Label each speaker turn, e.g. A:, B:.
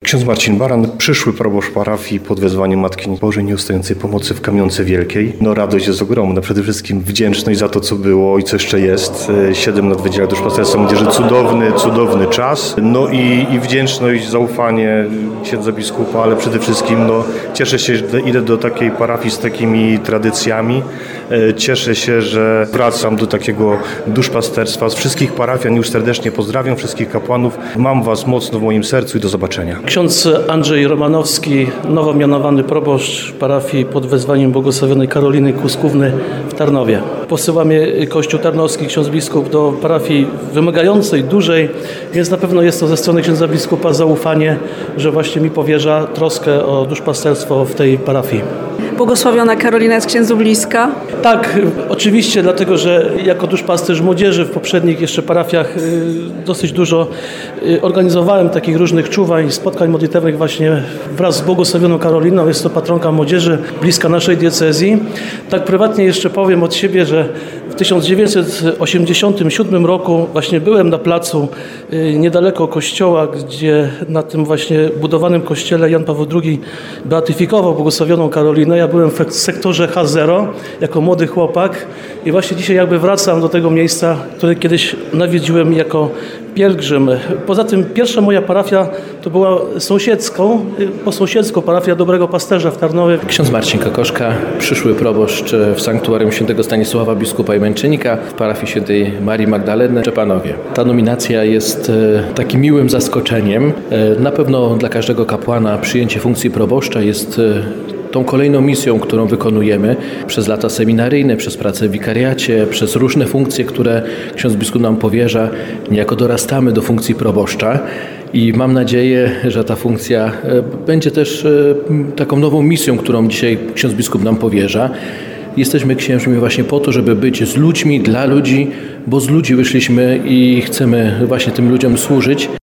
A: Ksiądz Marcin Baran, przyszły proboszcz parafii pod wezwaniem Matki Bożej Nieustającej Pomocy w Kamionce Wielkiej. Radość jest ogromna, przede wszystkim wdzięczność za to, co było i co jeszcze jest. 7 lat w Wydziale Duszpasterstwa Młodzieży, cudowny czas. I wdzięczność, zaufanie księdza biskupa, ale przede wszystkim cieszę się, że idę do takiej parafii z takimi tradycjami. Cieszę się, że wracam do takiego duszpasterstwa. Z wszystkich parafian już serdecznie pozdrawiam, wszystkich kapłanów. Mam was mocno w moim sercu i do zobaczenia.
B: Ksiądz Andrzej Romanowski, nowo mianowany proboszcz parafii pod wezwaniem błogosławionej Karoliny Kuskówny w Tarnowie. Posyła mnie Kościół Tarnowski, ksiądz biskup, do parafii wymagającej, dużej, więc na pewno jest to ze strony księdza biskupa zaufanie, że właśnie mi powierza troskę o duszpasterstwo w tej parafii.
C: Błogosławiona Karolina jest księdzu bliska?
B: Tak, oczywiście, dlatego że jako duszpasterz młodzieży w poprzednich jeszcze parafiach dosyć dużo organizowałem takich różnych czuwań, spotkań modlitewnych właśnie wraz z błogosławioną Karoliną. Jest to patronka młodzieży, bliska naszej diecezji. Tak prywatnie jeszcze powiem od siebie, że w 1987 roku właśnie byłem na placu niedaleko kościoła, gdzie na tym właśnie budowanym kościele Jan Paweł II beatyfikował błogosławioną Karolinę. Ja byłem w sektorze H0 jako młody chłopak i właśnie dzisiaj wracam do tego miejsca, które kiedyś nawiedziłem jako pielgrzym. Poza tym pierwsza moja parafia to była po sąsiedzku parafia Dobrego Pasterza w Tarnowie.
D: Ksiądz Marcin Kokoszka, przyszły proboszcz w sanktuarium świętego Stanisława biskupa i męczennika w parafii świętej Marii Magdaleny w Czepanowie. Ta nominacja jest takim miłym zaskoczeniem. Na pewno dla każdego kapłana przyjęcie funkcji proboszcza jest tą kolejną misją, którą wykonujemy przez lata seminaryjne, przez pracę w wikariacie, przez różne funkcje, które ksiądz biskup nam powierza, niejako dorastamy do funkcji proboszcza i mam nadzieję, że ta funkcja będzie też taką nową misją, którą dzisiaj ksiądz biskup nam powierza. Jesteśmy księżmi właśnie po to, żeby być z ludźmi, dla ludzi, bo z ludzi wyszliśmy i chcemy właśnie tym ludziom służyć.